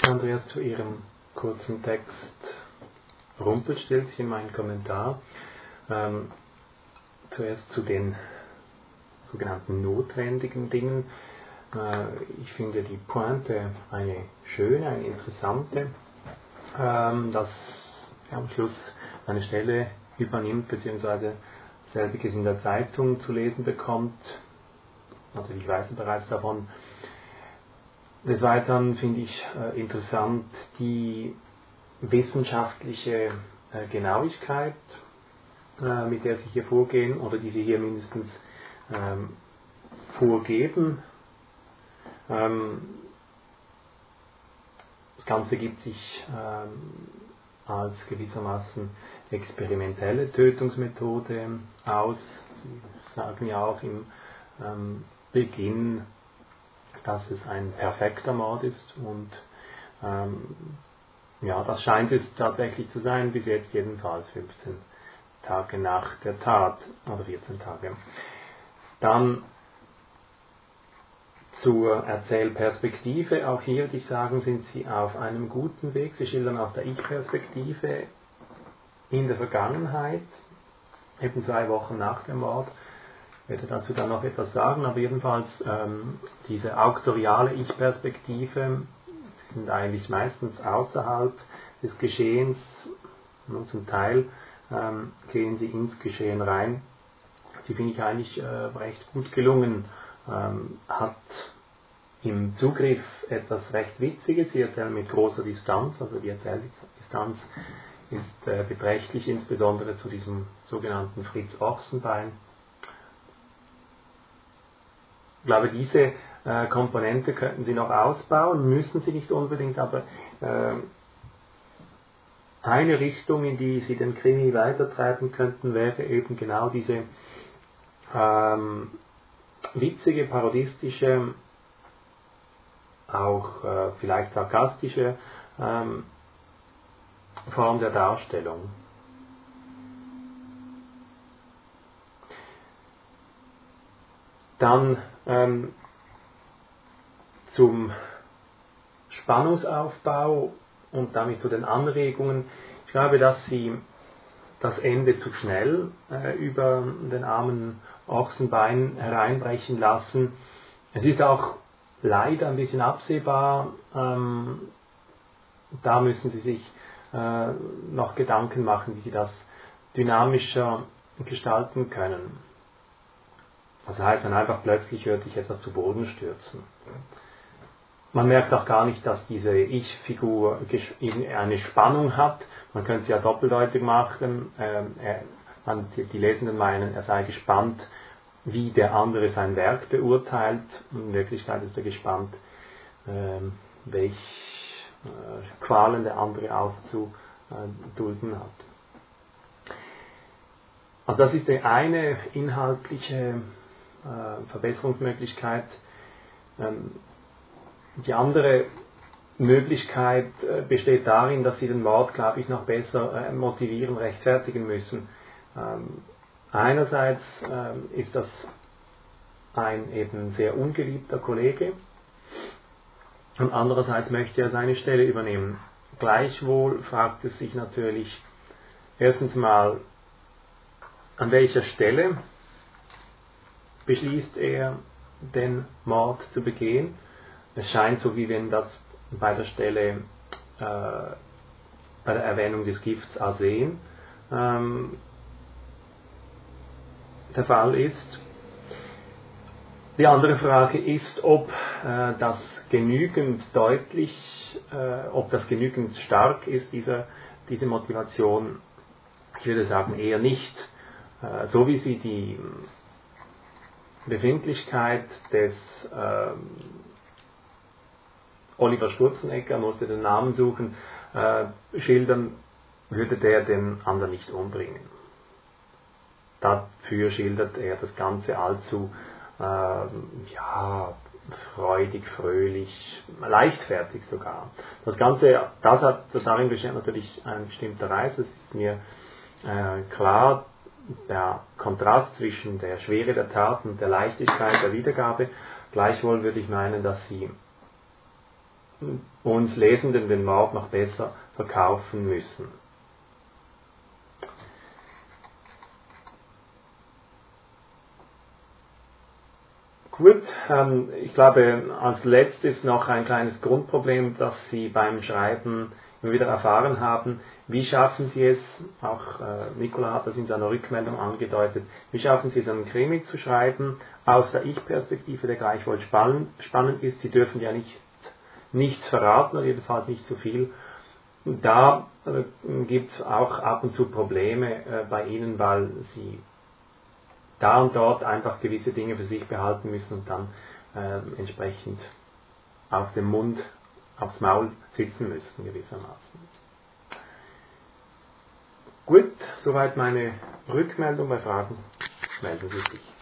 Andreas, zu Ihrem kurzen Text Rumpelstilzchen, mein Kommentar. Zuerst zu den sogenannten notwendigen Dingen. Ich finde die Pointe eine schöne, eine interessante, dass er am Schluss eine Stelle übernimmt, beziehungsweise selbiges in der Zeitung zu lesen bekommt. Natürlich weiß er bereits davon. Des Weiteren finde ich interessant die wissenschaftliche Genauigkeit, mit der Sie hier vorgehen, oder die Sie hier mindestens vorgeben. Das Ganze gibt sich als gewissermaßen experimentelle Tötungsmethode aus. Sie sagen ja auch im Beginn, dass es ein perfekter Mord ist, und ja, das scheint es tatsächlich zu sein, bis jetzt jedenfalls 15 Tage nach der Tat, oder 14 Tage. Dann zur Erzählperspektive. Auch hier würde ich sagen, sind Sie auf einem guten Weg. Sie schildern aus der Ich-Perspektive in der Vergangenheit, eben 2 Wochen nach dem Mord. Ich werde dazu dann noch etwas sagen, aber jedenfalls diese auktoriale Ich-Perspektive sind eigentlich meistens außerhalb des Geschehens, nur zum Teil gehen sie ins Geschehen rein. Die finde ich eigentlich recht gut gelungen. Hat im Zugriff etwas recht Witziges. Sie erzählen mit großer Distanz, also die Erzähldistanz ist beträchtlich, insbesondere zu diesem sogenannten Fritz Ochsenbein. Ich glaube, diese Komponente könnten Sie noch ausbauen, müssen Sie nicht unbedingt, aber eine Richtung, in die Sie den Krimi weitertreiben könnten, wäre eben genau diese witzige, parodistische, auch vielleicht sarkastische Form der Darstellung. Dann zum Spannungsaufbau und damit zu den Anregungen. Ich glaube, dass Sie das Ende zu schnell über den armen Ochsenbein hereinbrechen lassen. Es ist auch leider ein bisschen absehbar, da müssen Sie sich noch Gedanken machen, wie Sie das dynamischer gestalten können. Das heißt dann einfach, plötzlich hört sich etwas zu Boden stürzen. Man merkt auch gar nicht, dass diese Ich-Figur eine Spannung hat. Man könnte es ja doppeldeutig machen. Die Lesenden meinen, er sei gespannt, wie der andere sein Werk beurteilt. In Wirklichkeit ist er gespannt, welche Qualen der andere auszudulden hat. Also das ist die eine inhaltliche Verbesserungsmöglichkeit. Die andere Möglichkeit besteht darin, dass Sie den Mord, glaube ich, noch besser motivieren, rechtfertigen müssen. Einerseits ist das ein eben sehr ungeliebter Kollege, und andererseits möchte er seine Stelle übernehmen. Gleichwohl fragt es sich natürlich erstens mal, an welcher Stelle beschließt er, den Mord zu begehen. Es scheint so, wie wenn das bei der Stelle, bei der Erwähnung des Gifts Arsen der Fall ist. Die andere Frage ist, ob das genügend deutlich, ob das genügend stark ist, diese Motivation. Ich würde sagen, eher nicht. So wie Sie die Befindlichkeit des Oliver Sturzenegger, musste den Namen suchen, schildern, würde der den anderen nicht umbringen. Dafür schildert er das Ganze allzu freudig, fröhlich, leichtfertig sogar. Das Ganze, darin besteht natürlich ein bestimmter Reiz, das ist mir klar, der Kontrast zwischen der Schwere der Tat und der Leichtigkeit der Wiedergabe. Gleichwohl würde ich meinen, dass Sie uns Lesenden den Mord noch besser verkaufen müssen. Gut, ich glaube, als letztes noch ein kleines Grundproblem, das Sie beim Schreiben immer wieder erfahren haben. Wie schaffen Sie es, auch Nicola hat das in seiner Rückmeldung angedeutet, wie schaffen Sie es, einen Krimi zu schreiben, aus der Ich-Perspektive, der gleichwohl spannend ist? Sie dürfen ja nichts verraten, oder jedenfalls nicht zu viel. Da gibt es auch ab und zu Probleme bei Ihnen, weil Sie da und dort einfach gewisse Dinge für sich behalten müssen und dann entsprechend auf dem Mund, aufs Maul sitzen müssen gewissermaßen. Gut, soweit meine Rückmeldung. Bei Fragen melden Sie sich.